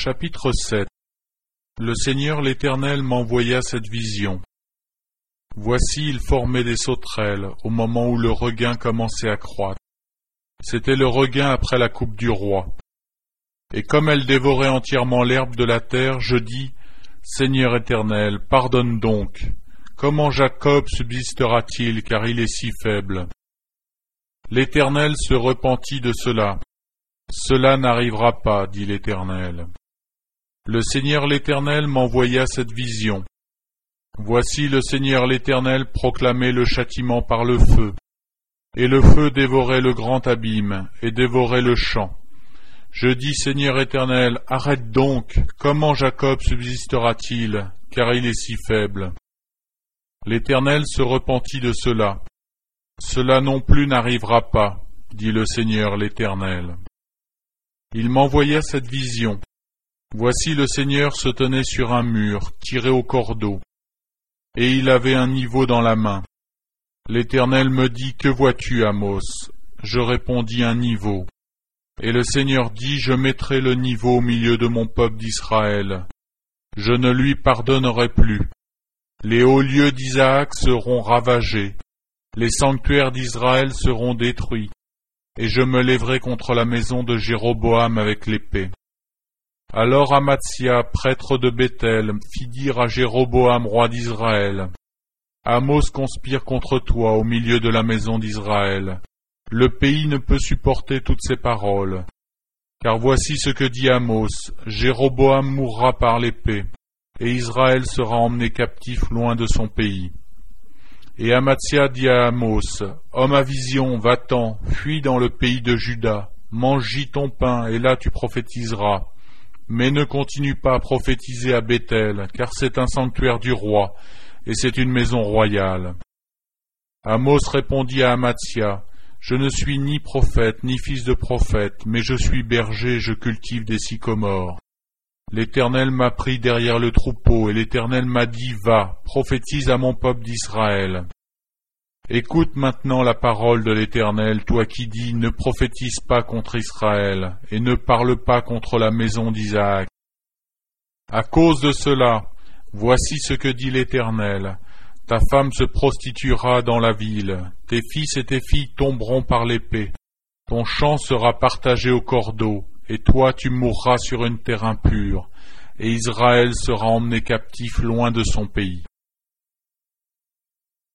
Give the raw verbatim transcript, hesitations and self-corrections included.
Chapitre sept. Le Seigneur l'Éternel m'envoya cette vision. Voici, il formait des sauterelles au moment où le regain commençait à croître. C'était le regain après la coupe du roi. Et comme elles dévoraient entièrement l'herbe de la terre, je dis, Seigneur Éternel, pardonne donc. Comment Jacob subsistera-t-il, car il est si faible? L'Éternel se repentit de cela. Cela n'arrivera pas, dit l'Éternel. Le Seigneur l'Éternel m'envoya cette vision. Voici, le Seigneur l'Éternel proclamait le châtiment par le feu. Et le feu dévorait le grand abîme, et dévorait le champ. Je dis, Seigneur Éternel, arrête donc, comment Jacob subsistera-t-il, car il est si faible? L'Éternel se repentit de cela. Cela non plus n'arrivera pas, dit le Seigneur l'Éternel. Il m'envoya cette vision. Voici, le Seigneur se tenait sur un mur, tiré au cordeau, et il avait un niveau dans la main. L'Éternel me dit, que vois-tu, Amos? Je répondis, un niveau. Et le Seigneur dit, je mettrai le niveau au milieu de mon peuple d'Israël. Je ne lui pardonnerai plus. Les hauts lieux d'Isaac seront ravagés. Les sanctuaires d'Israël seront détruits. Et je me lèverai contre la maison de Jéroboam avec l'épée. Alors Amatsia, prêtre de Béthel, fit dire à Jéroboam, roi d'Israël, Amos conspire contre toi au milieu de la maison d'Israël. Le pays ne peut supporter toutes ces paroles. Car voici ce que dit Amos, Jéroboam mourra par l'épée, et Israël sera emmené captif loin de son pays. Et Amatsia dit à Amos, Homme à vision, va-t'en, fuis dans le pays de Juda, mange-y ton pain, et là tu prophétiseras. Mais ne continue pas à prophétiser à Béthel, car c'est un sanctuaire du roi, et c'est une maison royale. Amos répondit à Amatsia, Je ne suis ni prophète, ni fils de prophète, mais je suis berger, je cultive des sycomores. L'Éternel m'a pris derrière le troupeau, et l'Éternel m'a dit, Va, prophétise à mon peuple d'Israël. Écoute maintenant la parole de l'Éternel, toi qui dis, ne prophétise pas contre Israël, et ne parle pas contre la maison d'Isaac. À cause de cela, voici ce que dit l'Éternel, ta femme se prostituera dans la ville, tes fils et tes filles tomberont par l'épée, ton champ sera partagé au cordeau, et toi tu mourras sur une terre impure, et Israël sera emmené captif loin de son pays.